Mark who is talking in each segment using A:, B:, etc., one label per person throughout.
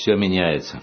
A: Все меняется.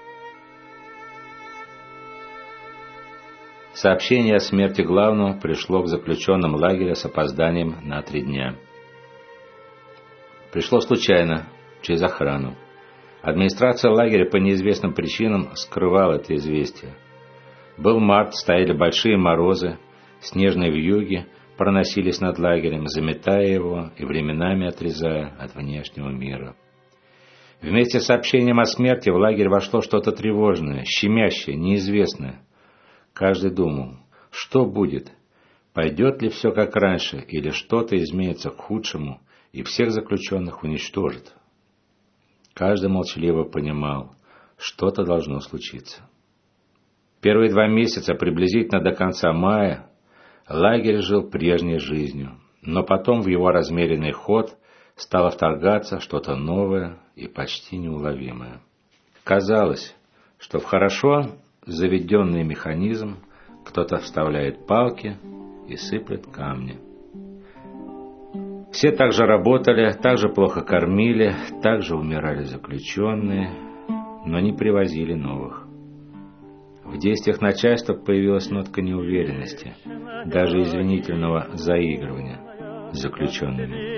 A: Сообщение о смерти главного пришло к заключенным лагеря с опозданием на 3 дня. Пришло случайно, через охрану. Администрация лагеря по неизвестным причинам скрывала это известие. Был март, стояли большие морозы, снежные вьюги проносились над лагерем, заметая его и временами отрезая от внешнего мира. Вместе с сообщением о смерти в лагерь вошло что-то тревожное, щемящее, неизвестное. Каждый думал, что будет, пойдет ли все как раньше, или что-то изменится к худшему и всех заключенных уничтожит. Каждый молчаливо понимал, что-то должно случиться. Первые 2 месяца, приблизительно до конца мая, лагерь жил прежней жизнью, но потом в его размеренный ход стало вторгаться что-то новое и почти неуловимое. Казалось, что в хорошо заведенный механизм кто-то вставляет палки и сыплет камни. Все так же работали, так же плохо кормили, так же умирали заключенные, но не привозили новых. В действиях начальства появилась нотка неуверенности, даже извинительного заигрывания с заключенными.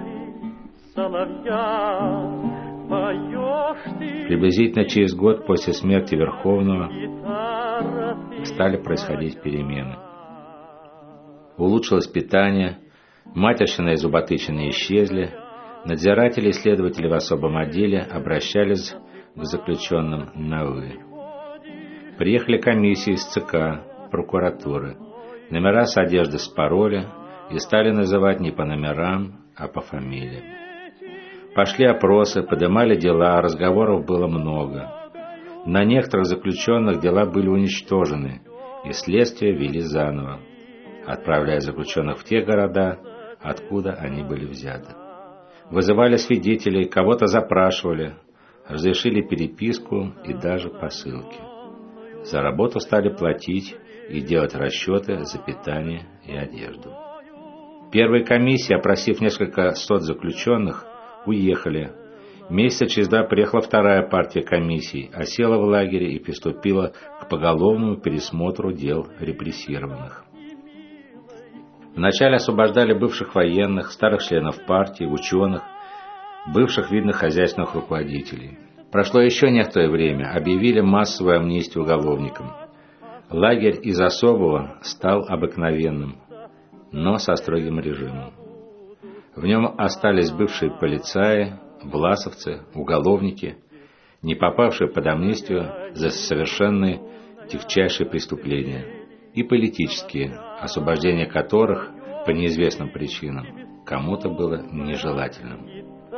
A: Приблизительно через год после смерти Верховного стали происходить перемены. Улучшилось питание, матерщина и зуботычины исчезли, надзиратели и следователи в особом отделе обращались к заключенным на «вы». Приехали комиссии из ЦК, прокуратуры, номера с одежды спороли и стали называть не по номерам, а по фамилиям. Пошли опросы, подымали дела, разговоров было много. На некоторых заключенных дела были уничтожены, и следствие вели заново, отправляя заключенных в те города, откуда они были взяты. Вызывали свидетелей, кого-то запрашивали, разрешили переписку и даже посылки. За работу стали платить и делать расчеты за питание и одежду. Первые комиссии, опросив несколько сот заключенных, уехали. Месяца через 2 приехала вторая партия комиссий, осела в лагере и приступила к поголовному пересмотру дел репрессированных. Вначале освобождали бывших военных, старых членов партии, ученых, бывших видных хозяйственных руководителей. Прошло еще некоторое время, объявили массовую амнистию уголовникам. Лагерь из особого стал обыкновенным, но со строгим режимом. В нем остались бывшие полицаи, власовцы, уголовники, не попавшие под амнистию за совершенные тягчайшие преступления, и политические, освобождение которых по неизвестным причинам кому-то было нежелательным.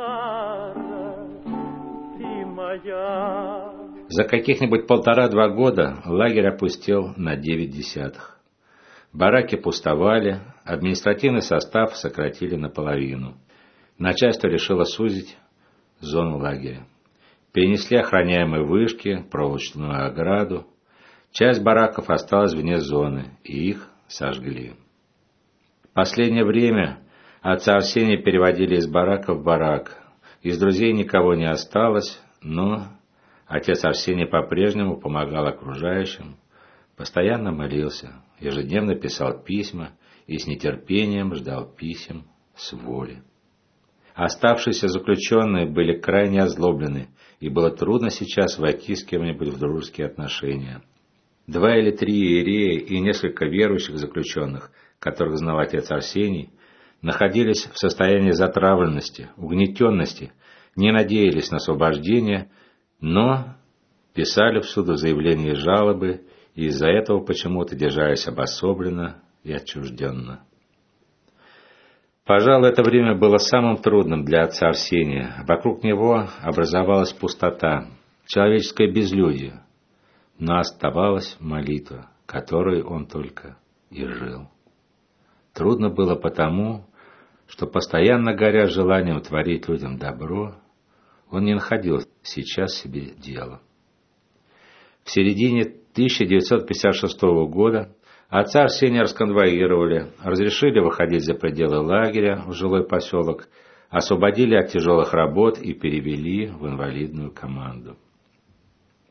A: За каких-нибудь 1,5-2 года лагерь опустел на 0,9. Бараки пустовали, административный состав сократили наполовину. Начальство решило сузить зону лагеря. Перенесли охраняемые вышки, проволочную ограду. Часть бараков осталась вне зоны, и их сожгли. В последнее время отца Арсения переводили из барака в барак. Из друзей никого не осталось, но отец Арсений по-прежнему помогал окружающим, постоянно молился, ежедневно писал письма и с нетерпением ждал писем с воли. Оставшиеся заключенные были крайне озлоблены, и было трудно сейчас войти с кем-нибудь в дружеские отношения. 2 или 3 иерея и несколько верующих заключенных, которых знал отец Арсений, находились в состоянии затравленности, угнетенности, не надеялись на освобождение, но писали в суд заявления и жалобы, и из-за этого почему-то держались обособленно и отчужденно. Пожалуй, это время было самым трудным для отца Арсения. Вокруг него образовалась пустота, человеческое безлюдье, но оставалась молитва, которой он только и жил. Трудно было потому, что, постоянно горя желанием творить людям добро, он не находил сейчас себе дела. В середине 1956 года отца Арсения расконвоировали, разрешили выходить за пределы лагеря в жилой поселок, освободили от тяжелых работ и перевели в инвалидную команду.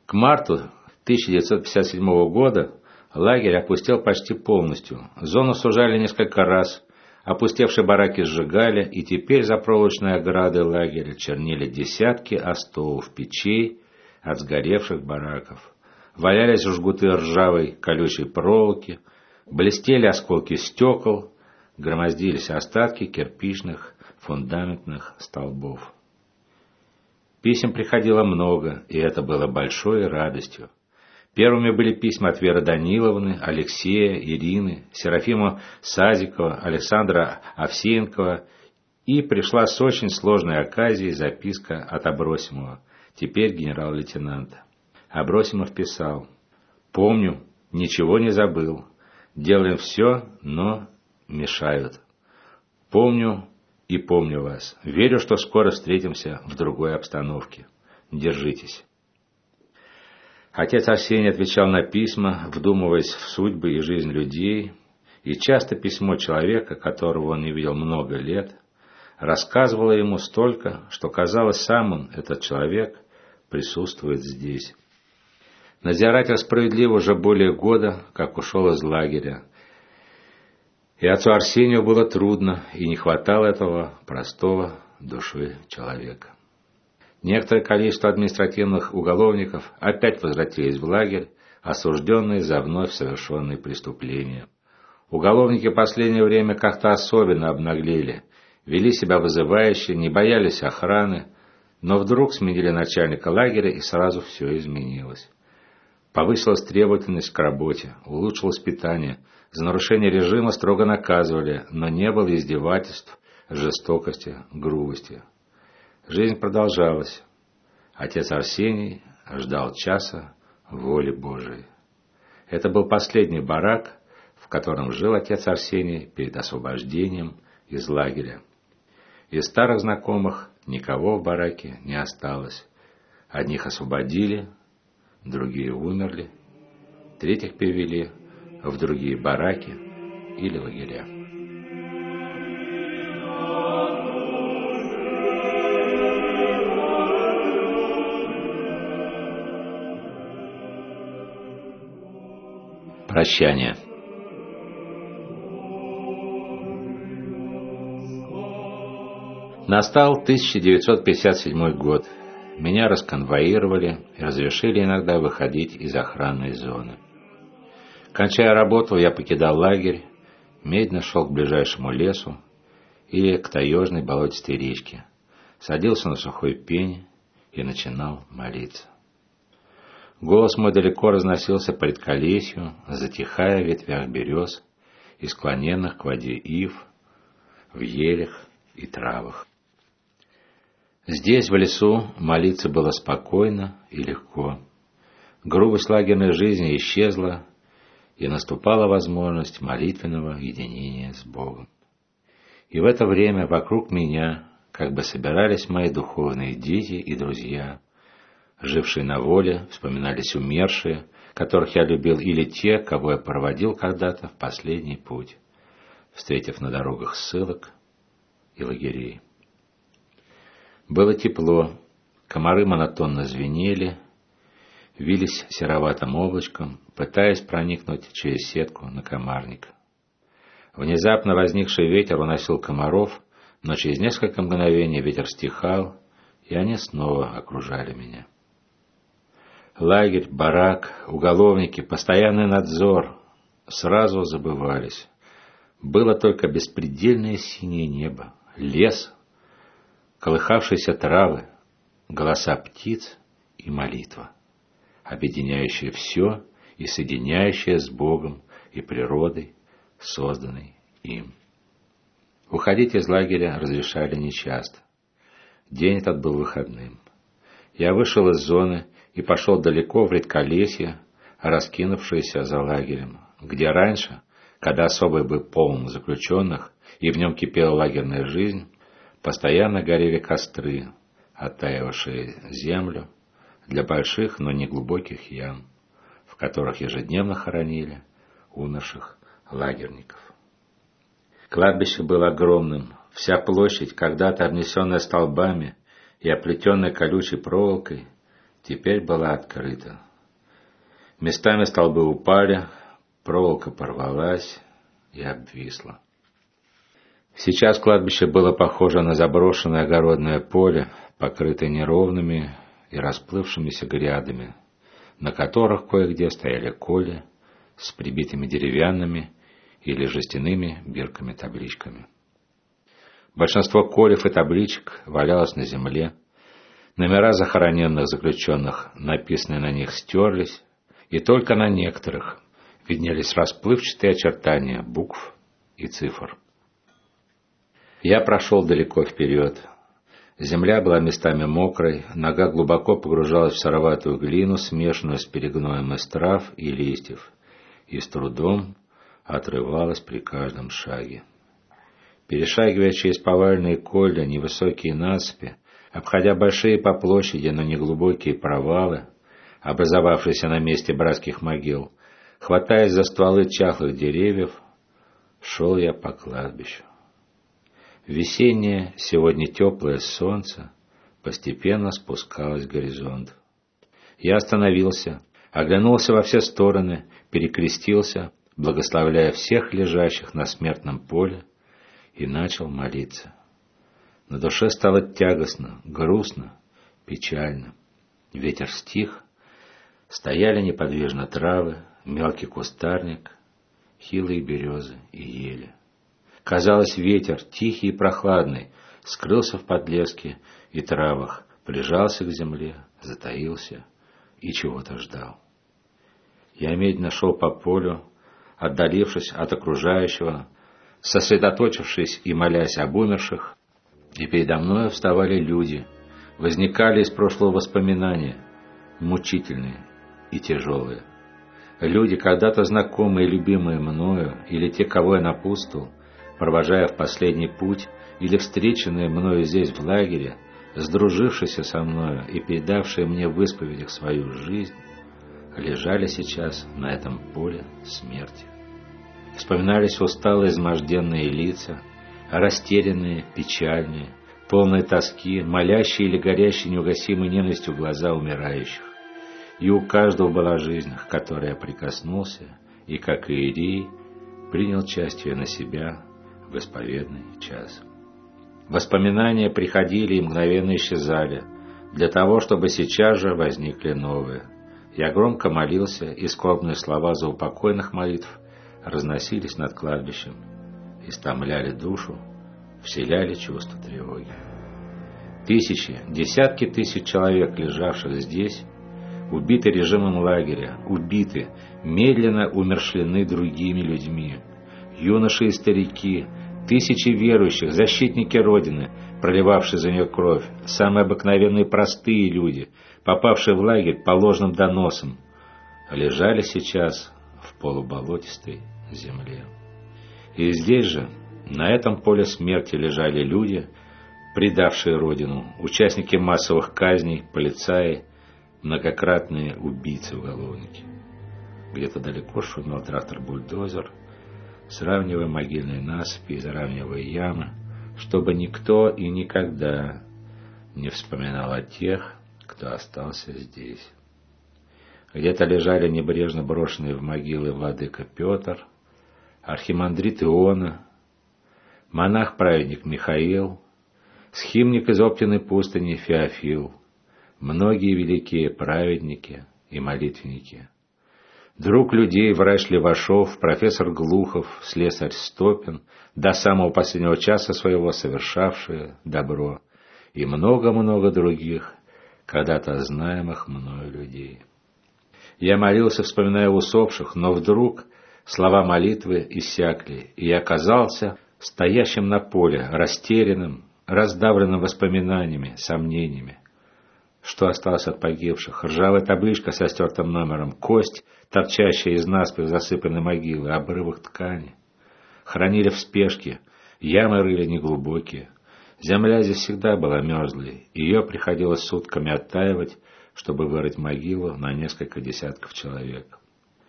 A: К марту 1957 года лагерь опустел почти полностью. Зону сужали несколько раз, опустевшие бараки сжигали, и теперь за проволочной оградой лагеря чернели десятки остовов печей от сгоревших бараков. Валялись жгуты ржавой колючей проволоки, блестели осколки стекол, громоздились остатки кирпичных фундаментных столбов. Писем приходило много, и это было большой радостью. Первыми были письма от Веры Даниловны, Алексея, Ирины, Серафима Сазикова, Александра Овсеенкова, и пришла с очень сложной оказией записка от Абросимова, теперь генерал-лейтенанта. Абросимов писал: «Помню, ничего не забыл. Делаем все, но мешают. Помню и помню вас. Верю, что скоро встретимся в другой обстановке. Держитесь». Отец Арсений отвечал на письма, вдумываясь в судьбы и жизнь людей, и часто письмо человека, которого он не видел много лет, рассказывало ему столько, что казалось, сам он, этот человек, присутствует здесь. Надзиратель справедливо уже более года, как ушел из лагеря, и отцу Арсению было трудно, и не хватало этого простого души человека. Некоторое количество административных уголовников опять возвратились в лагерь, осужденные за вновь совершенные преступления. Уголовники в последнее время как-то особенно обнаглели, вели себя вызывающе, не боялись охраны, но вдруг сменили начальника лагеря, и сразу все изменилось. Повысилась требовательность к работе, улучшилось питание, за нарушение режима строго наказывали, но не было издевательств, жестокости, грубости. Жизнь продолжалась. Отец Арсений ждал часа воли Божией. Это был последний барак, в котором жил отец Арсений перед освобождением из лагеря. Из старых знакомых никого в бараке не осталось. Одних освободили, другие умерли, третьих перевели в другие бараки или лагеря. Прощание. Настал 1957 год. Меня расконвоировали и разрешили иногда выходить из охранной зоны. Кончая работу, я покидал лагерь, медленно шел к ближайшему лесу или к таежной болотистой речке, садился на сухой пень и начинал молиться. Голос мой далеко разносился по редколесью, затихая в ветвях берез и склоненных к воде ив, в елях и травах. Здесь, в лесу, молиться было спокойно и легко. Грубость лагерной жизни исчезла, и наступала возможность молитвенного единения с Богом. И в это время вокруг меня как бы собирались мои духовные дети и друзья, жившие на воле, вспоминались умершие, которых я любил, или те, кого я проводил когда-то в последний путь, встретив на дорогах ссылок и лагерей. Было тепло, комары монотонно звенели, вились сероватым облачком, пытаясь проникнуть через сетку на комарник. Внезапно возникший ветер уносил комаров, но через несколько мгновений ветер стихал, и они снова окружали меня. Лагерь, барак, уголовники, постоянный надзор сразу забывались. Было только беспредельное синее небо, лес, колыхавшиеся травы, голоса птиц и молитва, объединяющая все и соединяющая с Богом и природой, созданной им. Уходить из лагеря разрешали нечасто. День этот был выходным. Я вышел из зоны и пошел далеко в редколесье, раскинувшееся за лагерем, где раньше, когда особый был полон заключенных и в нем кипела лагерная жизнь, постоянно горели костры, оттаивавшие землю для больших, но не глубоких ям, в которых ежедневно хоронили умерших лагерников. Кладбище было огромным, вся площадь, когда-то обнесенная столбами и оплетенная колючей проволокой, теперь была открыта. Местами столбы упали, проволока порвалась и обвисла. Сейчас кладбище было похоже на заброшенное огородное поле, покрытое неровными и расплывшимися грядами, на которых кое-где стояли коли с прибитыми деревянными или жестяными бирками-табличками. Большинство колев и табличек валялось на земле, номера захороненных заключенных, написанные на них, стерлись, и только на некоторых виднелись расплывчатые очертания букв и цифр. Я прошел далеко вперед. Земля была местами мокрой, нога глубоко погружалась в сыроватую глину, смешанную с перегноем из трав и листьев, и с трудом отрывалась при каждом шаге. Перешагивая через поваленные колья, невысокие насыпи, обходя большие по площади, но неглубокие провалы, образовавшиеся на месте братских могил, хватаясь за стволы чахлых деревьев, шел я по кладбищу. Весеннее, сегодня теплое солнце постепенно спускалось к горизонту. Я остановился, оглянулся во все стороны, перекрестился, благословляя всех лежащих на смертном поле, и начал молиться. На душе стало тягостно, грустно, печально. Ветер стих, стояли неподвижно травы, мелкий кустарник, хилые березы и ели. Казалось, ветер, тихий и прохладный, скрылся в подлеске и травах, прижался к земле, затаился и чего-то ждал. Я медленно шел по полю, отдалившись от окружающего, сосредоточившись и молясь об умерших, и передо мной вставали люди, возникали из прошлого воспоминания, мучительные и тяжелые. Люди, когда-то знакомые и любимые мною, или те, кого я напутствовал, провожая в последний путь, или встреченные мною здесь в лагере, сдружившиеся со мною и передавшие мне в исповедях свою жизнь, лежали сейчас на этом поле смерти. Вспоминались усталые, изможденные лица, растерянные, печальные, полные тоски, молящие или горящие неугасимой ненавистью глаза умирающих. И у каждого была жизнь, к которой я прикоснулся, и, как иерей, принял часть ее на себя в исповедный час. Воспоминания приходили и мгновенно исчезали, для того, чтобы сейчас же возникли новые. Я громко молился, и скорбные слова заупокойных молитв разносились над кладбищем, истомляли душу, вселяли чувство тревоги. Тысячи, десятки тысяч человек, лежавших здесь, убиты режимом лагеря, убиты, медленно умершлены другими людьми. Юноши и старики, тысячи верующих, защитники Родины, проливавшие за нее кровь, самые обыкновенные простые люди, попавшие в лагерь по ложным доносам, лежали сейчас в полуболотистой земле. И здесь же, на этом поле смерти, лежали люди, предавшие Родину, участники массовых казней, полицаи, многократные убийцы-уголовники. Где-то далеко шумел трактор-бульдозер, сравнивая могильные насыпи и заравнивая ямы, чтобы никто и никогда не вспоминал о тех, кто остался здесь. Где-то лежали небрежно брошенные в могилы владыка Петр, архимандрит Иона, монах-праведник Михаил, схимник из Оптиной пустыни Феофил, многие великие праведники и молитвенники. Друг людей, врач Левашов, профессор Глухов, слесарь Стопин, до самого последнего часа своего совершавшие добро, и много-много других, когда-то знаемых мною людей. Я молился, вспоминая усопших, но вдруг слова молитвы иссякли, и я оказался стоящим на поле, растерянным, раздавленным воспоминаниями, сомнениями. Что осталось от погибших? Ржавая табличка со стертым номером, кость, торчащая из наспех засыпанной могилы, обрывок ткани. Хранили в спешке, ямы рыли неглубокие. Земля здесь всегда была мерзлой, ее приходилось сутками оттаивать, чтобы вырыть могилу на несколько десятков человек.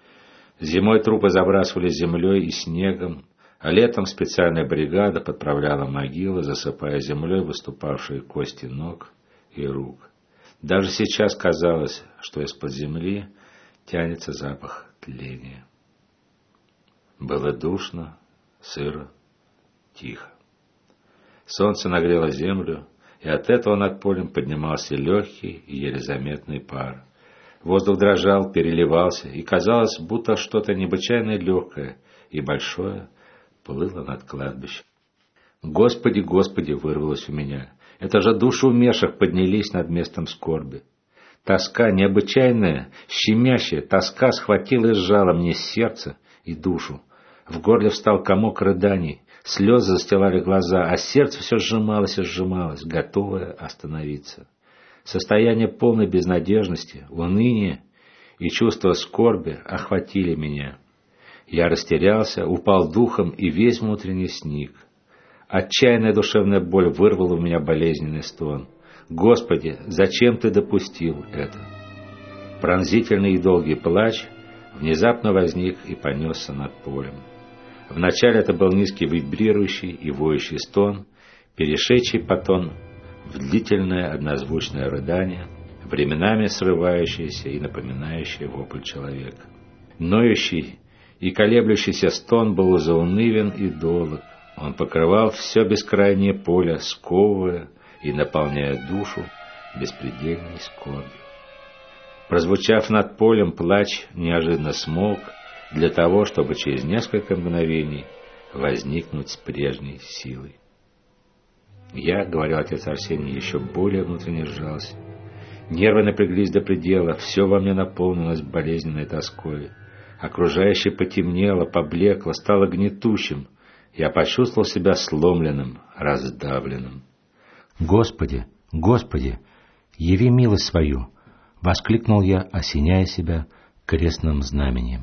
A: Зимой трупы забрасывали землей и снегом, а летом специальная бригада подправляла могилы, засыпая землей выступавшие кости ног и рук. Даже сейчас казалось, что из-под земли тянется запах тления. Было душно, сыро, тихо. Солнце нагрело землю, и от этого над полем поднимался легкий и еле заметный пар. Воздух дрожал, переливался, и казалось, будто что-то необычайно легкое и большое плыло над кладбищем. «Господи, Господи!» — вырвалось у меня. «Это же души умерших поднялись над местом скорби!» Тоска, необычайная, щемящая тоска схватила и сжала мне сердце и душу. В горле встал комок рыданий, слезы застилали глаза, а сердце все сжималось и сжималось, готовое остановиться. Состояние полной безнадежности, уныния и чувство скорби охватили меня. Я растерялся, упал духом и весь внутренний сник. Отчаянная душевная боль вырвала у меня болезненный стон. «Господи, зачем Ты допустил это?» Пронзительный и долгий плач внезапно возник и понесся над полем. Вначале это был низкий вибрирующий и воющий стон, перешедший потом в длительное однозвучное рыдание, временами срывающееся и напоминающее вопль человека. Ноющий и колеблющийся стон был заунывен и долг. Он покрывал все бескрайнее поле, сковывая и наполняя душу беспредельной скорбью. Прозвучав над полем, плач неожиданно смолк для того, чтобы через несколько мгновений возникнуть с прежней силой. Я, говорил отец Арсений, еще более внутренне сжался. Нервы напряглись до предела, все во мне наполнилось болезненной тоской. Окружающее потемнело, поблекло, стало гнетущим. Я почувствовал себя сломленным, раздавленным. «Господи, Господи, яви милость свою!» — воскликнул я, осеняя себя крестным знаменем.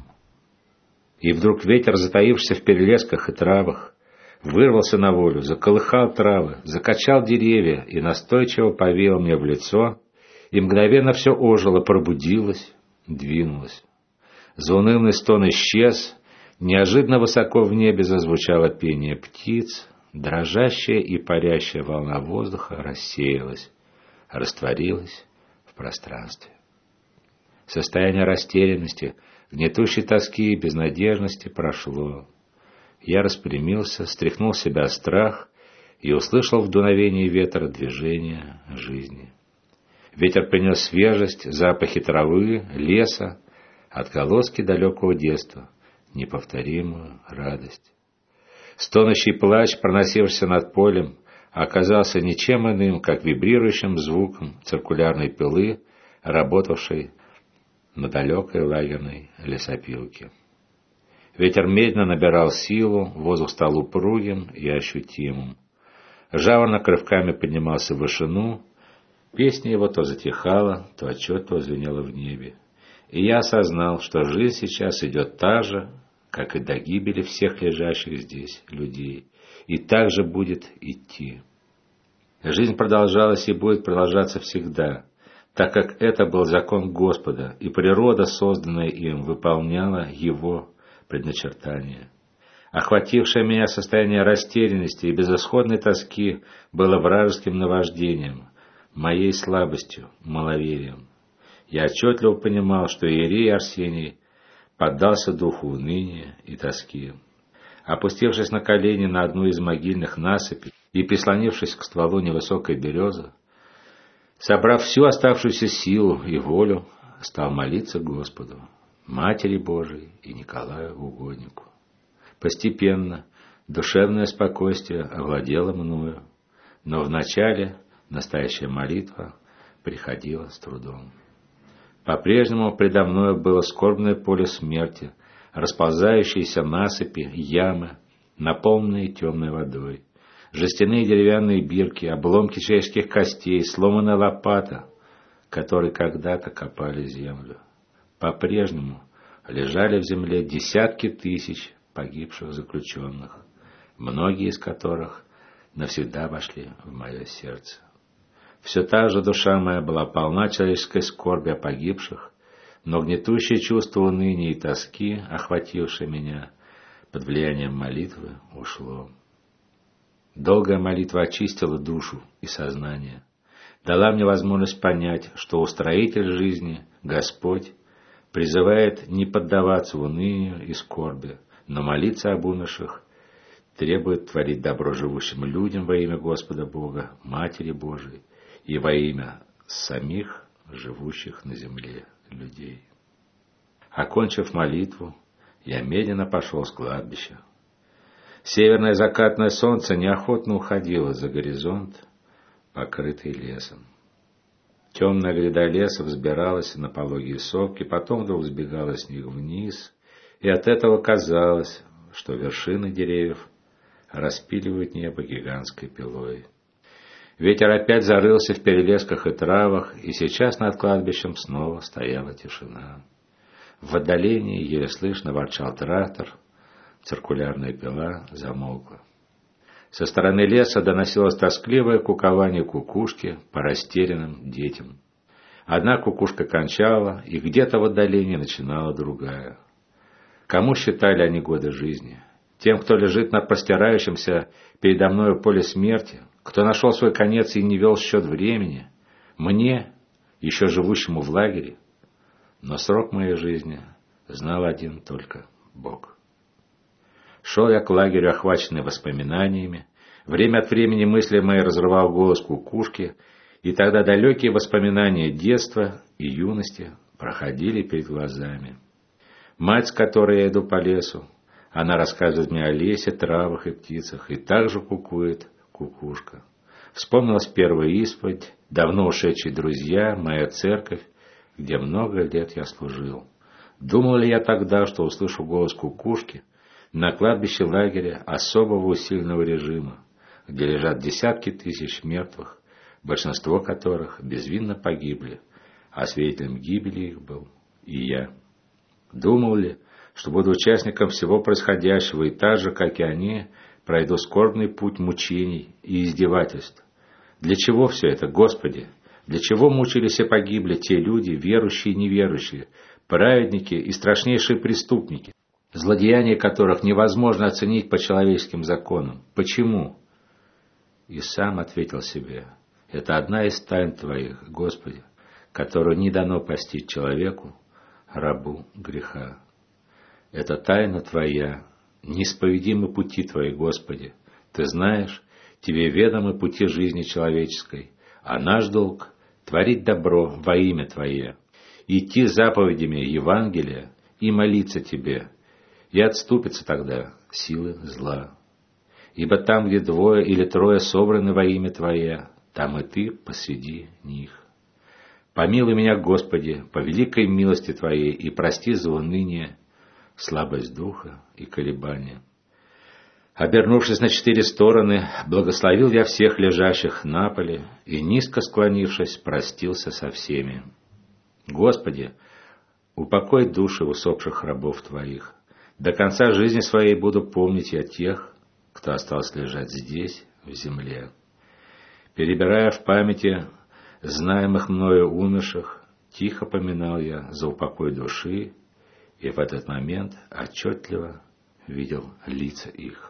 A: И вдруг ветер, затаившийся в перелесках и травах, вырвался на волю, заколыхал травы, закачал деревья и настойчиво повеял мне в лицо, и мгновенно все ожило, пробудилось, двинулось. Заунывный стон исчез, неожиданно высоко в небе зазвучало пение птиц, дрожащая и парящая волна воздуха рассеялась, растворилась в пространстве. Состояние растерянности, гнетущей тоски и безнадежности прошло. Я распрямился, стряхнул с себя страх и услышал в дуновении ветра движение жизни. Ветер принес свежесть, запахи травы, леса, отголоски далекого детства, неповторимую радость. Стонущий плач, проносившийся над полем, оказался ничем иным, как вибрирующим звуком циркулярной пилы, работавшей на далекой лагерной лесопилке. Ветер медленно набирал силу, воздух стал упругим и ощутимым. Жаворонок рывками поднимался в вышину, песня его то затихала, то отчетливо звенела в небе. И я осознал, что жизнь сейчас идет та же, как и до гибели всех лежащих здесь людей, и так же будет идти. Жизнь продолжалась и будет продолжаться всегда, так как это был закон Господа, и природа, созданная им, выполняла его предначертание. Охватившее меня состояние растерянности и безысходной тоски было вражеским наваждением, моей слабостью, маловерием. Я отчетливо понимал, что иерей Арсений поддался духу уныния и тоски. Опустившись на колени на одну из могильных насыпей и прислонившись к стволу невысокой березы, собрав всю оставшуюся силу и волю, стал молиться Господу, Матери Божией и Николаю Угоднику. Постепенно душевное спокойствие овладело мною, но вначале настоящая молитва приходила с трудом. По-прежнему предо мною было скорбное поле смерти, расползающиеся насыпи, ямы, наполненные темной водой, жестяные деревянные бирки, обломки человеческих костей, сломанная лопата, которой когда-то копали землю. По-прежнему лежали в земле десятки тысяч погибших заключенных, многие из которых навсегда вошли в мое сердце. Все та же душа моя была полна человеческой скорби о погибших, но гнетущее чувство уныния и тоски, охватившее меня под влиянием молитвы, ушло. Долгая молитва очистила душу и сознание. дала мне возможность понять, что устроитель жизни, Господь, призывает не поддаваться унынию и скорби, но молиться об умерших, требует творить добро живущим людям во имя Господа Бога, Матери Божией и во имя самих живущих на земле людей. Окончив молитву, я медленно пошел с кладбища. Северное закатное солнце неохотно уходило за горизонт, покрытый лесом. Темная гряда леса взбиралась на пологие сопки, потом вдруг сбегала с них вниз, и от этого казалось, что вершины деревьев распиливают небо гигантской пилой. Ветер опять зарылся в перелесках и травах, и сейчас над кладбищем снова стояла тишина. В отдалении еле слышно ворчал трактор, циркулярная пила замолкла. Со стороны леса доносилось тоскливое кукование кукушки по растерянным детям. Одна кукушка кончала, и где-то в отдалении начинала другая. Кому считали они годы жизни? Тем, кто лежит на простирающемся передо мною поле смерти, кто нашел свой конец и не вел счет времени? Мне, еще живущему в лагере? Но срок моей жизни знал один только Бог. Шел я к лагерю, охваченный воспоминаниями. Время от времени мысли мои разрывал голос кукушки, и тогда далекие воспоминания детства и юности проходили перед глазами. Мать, с которой я иду по лесу, она рассказывает мне о лесе, травах и птицах, и также кукует кукушка. Вспомнилась первая исповедь, давно ушедшие друзья, моя церковь, где много лет я служил. Думал ли я тогда, что услышу голос кукушки на кладбище лагеря особого усиленного режима, где лежат десятки тысяч мертвых, большинство которых безвинно погибли, а свидетелем гибели их был и я? Думал ли, что буду участником всего происходящего и так же, как и они, пройду скорбный путь мучений и издевательств? Для чего все это, Господи? Для чего мучились и погибли те люди, верующие и неверующие, праведники и страшнейшие преступники, злодеяния которых невозможно оценить по человеческим законам? Почему? И сам ответил себе: это одна из тайн Твоих, Господи, которую не дано постичь человеку, рабу греха. Это тайна Твоя, неисповедимы пути Твои, Господи. Ты знаешь, Тебе ведомы пути жизни человеческой, а наш долг — творить добро во имя Твое, идти заповедями Евангелия и молиться Тебе, и отступятся тогда силы зла. Ибо там, где двое или трое собраны во имя Твое, там и Ты посреди них. Помилуй меня, Господи, по великой милости Твоей, и прости за уныние, слабость духа и колебания. Обернувшись на 4 стороны, благословил я всех лежащих на поле и, низко склонившись, простился со всеми. Господи, упокой души усопших рабов Твоих. До конца жизни своей буду помнить я тех, кто остался лежать здесь, в земле. Перебирая в памяти знаемых мною умерших, тихо поминал я за упокой души, и в этот момент отчетливо видел лица их.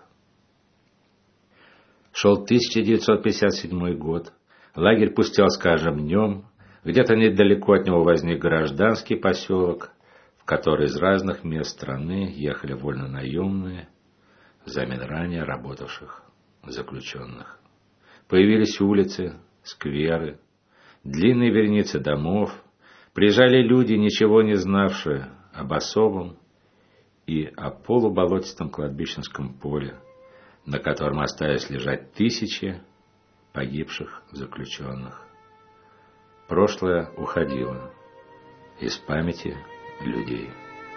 A: Шел 1957 год, лагерь пустел с каждым днем, где-то недалеко от него возник гражданский поселок, в который из разных мест страны ехали вольнонаемные, взамен ранее работавших заключенных. Появились улицы, скверы, длинные вереницы домов, приезжали люди, ничего не знавшие об особом и о полуболотистом кладбищенском поле, на котором остались лежать тысячи погибших заключенных. Прошлое уходило из памяти людей.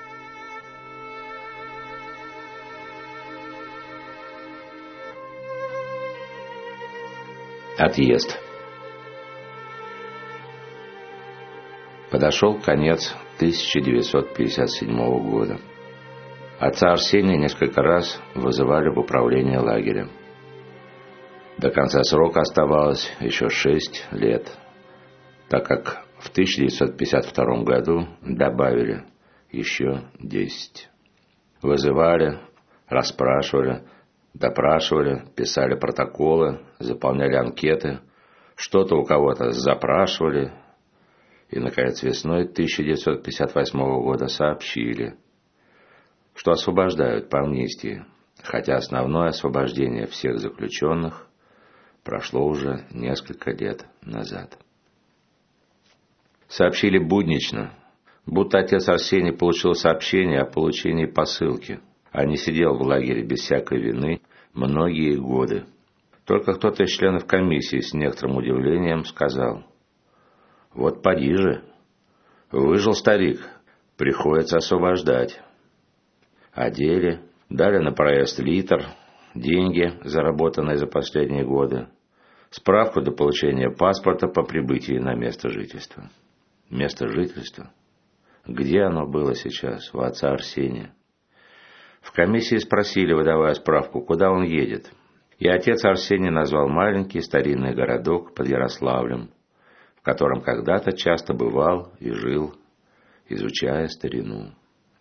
A: Отъезд. Подошел конец 1957 года. Отца Арсения несколько раз вызывали в управление лагеря. До конца срока оставалось еще 6 лет, так как в 1952 году добавили еще 10. Вызывали, расспрашивали, допрашивали, писали протоколы, заполняли анкеты, Что-то у кого-то запрашивали, и, наконец, весной 1958 года сообщили, что освобождают по амнистии, хотя основное освобождение всех заключенных прошло уже несколько лет назад. Сообщили буднично, будто отец Арсений получил сообщение о получении посылки, а не сидел в лагере без всякой вины многие годы. Только кто-то из членов комиссии с некоторым удивлением сказал: «Вот поди же, выжил старик, приходится освобождать». Одели, дали на проезд литр, деньги, заработанные за последние годы, справку до получения паспорта по прибытии на место жительства. Место жительства? Где оно было сейчас, у отца Арсения? В комиссии спросили, выдавая справку, куда он едет. И отец Арсений назвал маленький старинный городок под Ярославлем, в котором когда-то часто бывал и жил, изучая старину.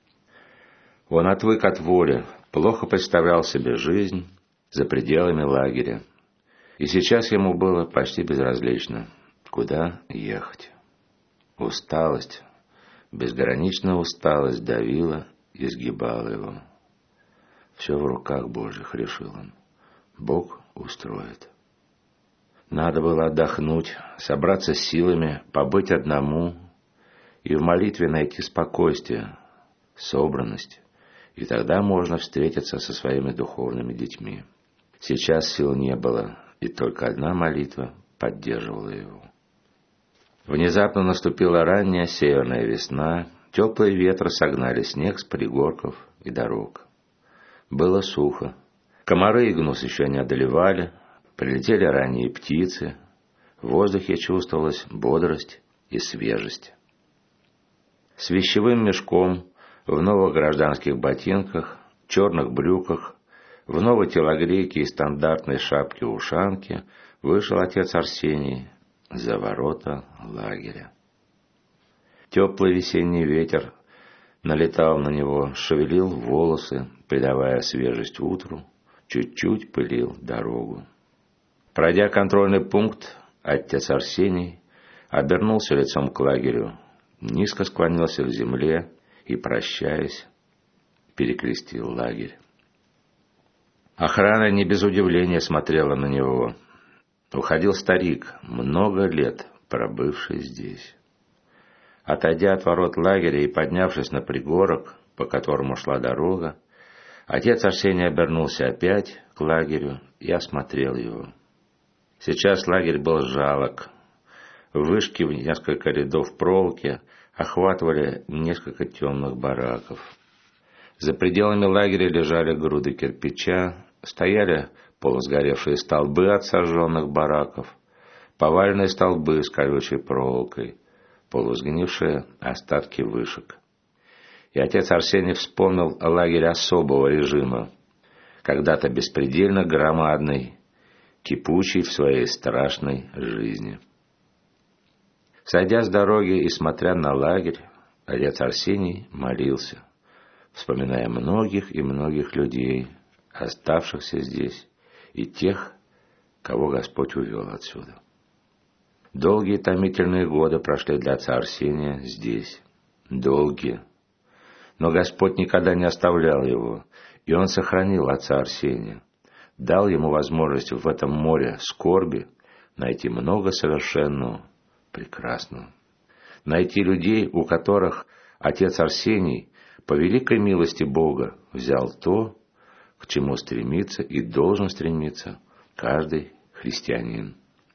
A: Он отвык от воли, плохо представлял себе жизнь за пределами лагеря. И сейчас ему было почти безразлично, куда ехать. Усталость, безграничная усталость давила и сгибала его. Все в руках Божьих, решил он. Бог устроит. Надо было отдохнуть, собраться с силами, побыть одному и в молитве найти спокойствие, собранность, и тогда можно встретиться со своими духовными детьми. Сейчас сил не было, и только одна молитва поддерживала его. Внезапно наступила ранняя северная весна, теплые ветры согнали снег с пригорков и дорог. Было сухо. Комары и гнус еще не одолевали, прилетели ранние птицы, в воздухе чувствовалась бодрость и свежесть. С вещевым мешком, в новых гражданских ботинках, черных брюках, в новой телогрейке и стандартной шапке-ушанке вышел отец Арсений за ворота лагеря. Теплый весенний ветер налетал на него, шевелил волосы, придавая свежесть утру, чуть-чуть пылил дорогу. Пройдя контрольный пункт, отец Арсений обернулся лицом к лагерю, низко склонился к земле и, прощаясь, перекрестил лагерь. Охрана не без удивления смотрела на него. Уходил старик, много лет пробывший здесь. Отойдя от ворот лагеря и поднявшись на пригорок, по которому шла дорога, отец Арсений обернулся опять к лагерю и осмотрел его. Сейчас лагерь был жалок. Вышки в несколько рядов проволоки охватывали несколько темных бараков. За пределами лагеря лежали груды кирпича, стояли полусгоревшие столбы от сожженных бараков, поваленные столбы с колючей проволокой, полусгнившие остатки вышек. И отец Арсений вспомнил о лагере особого режима, когда-то беспредельно громадный, кипучий в своей страшной жизни. Сойдя с дороги и смотря на лагерь, отец Арсений молился, вспоминая многих и многих людей, оставшихся здесь, и тех, кого Господь увел отсюда. Долгие томительные годы прошли для отца Арсения здесь. Долгие. Но Господь никогда не оставлял его, и Он сохранил отца Арсения, дал ему возможность в этом море скорби найти много совершенного, прекрасного. Найти людей, у которых отец Арсений по великой милости Бога взял то, к чему стремится и должен стремиться каждый христианин.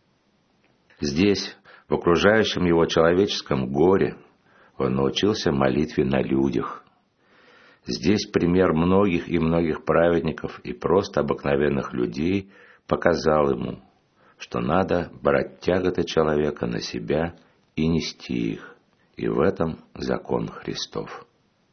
A: Здесь, в окружающем его человеческом горе, он научился молитве на людях. Здесь пример многих и многих праведников и просто обыкновенных людей показал ему, что надо брать тяготы человека на себя и нести их, и в этом закон Христов.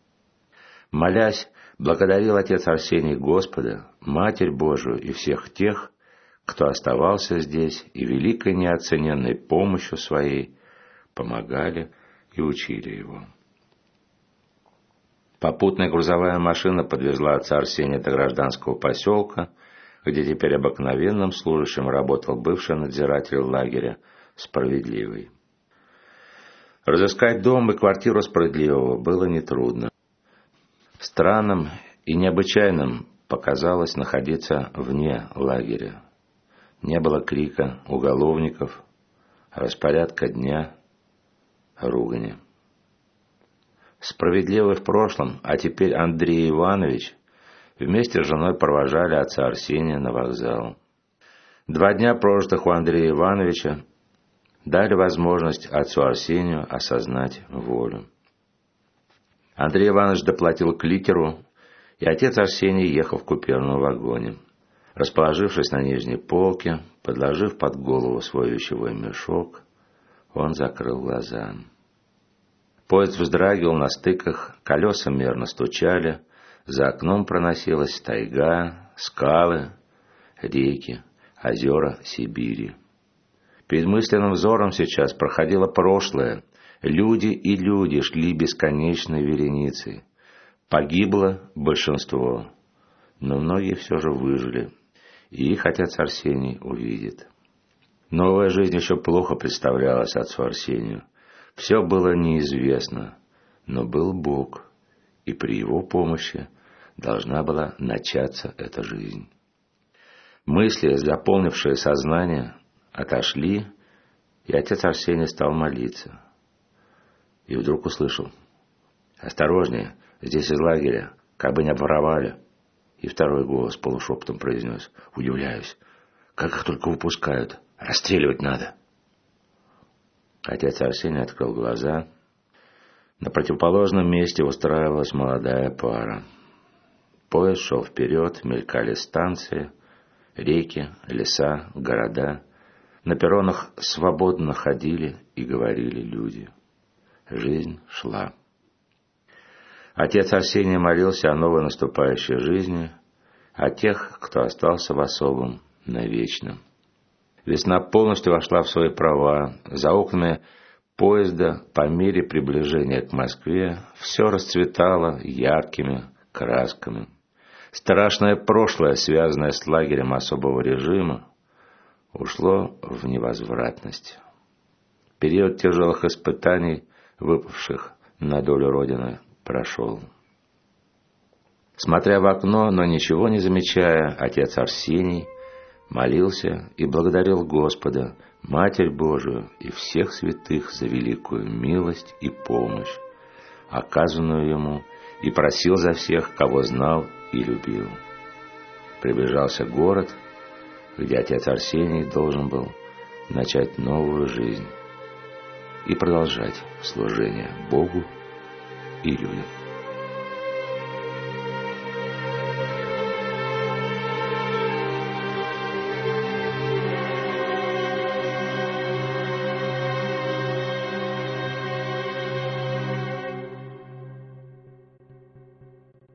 A: Молясь, благодарил отец Арсений Господа, Матерь Божию и всех тех, кто оставался здесь и великой неоцененной помощью своей помогали и учили его. Попутная грузовая машина подвезла отца Арсения до гражданского поселка, где теперь обыкновенным служащим работал бывший надзиратель лагеря Справедливый. Разыскать дом и квартиру Справедливого было нетрудно. Странным и необычайным показалось находиться вне лагеря. Не было крика уголовников, распорядка дня, ругани. Справедливый в прошлом, а теперь Андрей Иванович вместе с женой провожали отца Арсения на вокзал. 2 дня, прожитых у Андрея Ивановича, дали возможность отцу Арсению осознать волю. Андрей Иванович доплатил кликеру, и отец Арсений ехал в купейном вагоне. Расположившись на нижней полке, подложив под голову свой вещевой мешок, он закрыл глаза. Поезд вздрагивал на стыках, колеса мерно стучали, за окном проносилась тайга, скалы, реки, озера Сибири. Перед мысленным взором сейчас проходило прошлое. Люди и люди шли бесконечной вереницей. Погибло большинство, но многие все же выжили, и их отец Арсений увидит. Новая жизнь еще плохо представлялась отцу Арсению. Все было неизвестно, но был Бог, и при его помощи должна была начаться эта жизнь. Мысли, заполнившие сознание, отошли, и отец Арсений стал молиться. И вдруг услышал: «Осторожнее, здесь из лагеря, как бы не обворовали». И второй голос полушепотом произнес: «Удивляюсь, как их только выпускают, расстреливать надо». Отец Арсений открыл глаза. На противоположном месте устраивалась молодая пара. Поезд шел вперед, мелькали станции, реки, леса, города. На перронах свободно ходили и говорили люди. Жизнь шла. Отец Арсений молился о новой наступающей жизни, о тех, кто остался в особом, навечном. Весна полностью вошла в свои права. За окнами поезда, по мере приближения к Москве, все расцветало яркими красками. Страшное прошлое, связанное с лагерем особого режима, ушло в невозвратность. Период тяжелых испытаний, выпавших на долю Родины, прошел. Смотря в окно, но ничего не замечая, отец Арсений молился и благодарил Господа, Матерь Божию и всех святых за великую милость и помощь, оказанную ему, и просил за всех, кого знал и любил. Приближался город, где отец Арсений должен был начать новую жизнь и продолжать служение Богу и людям.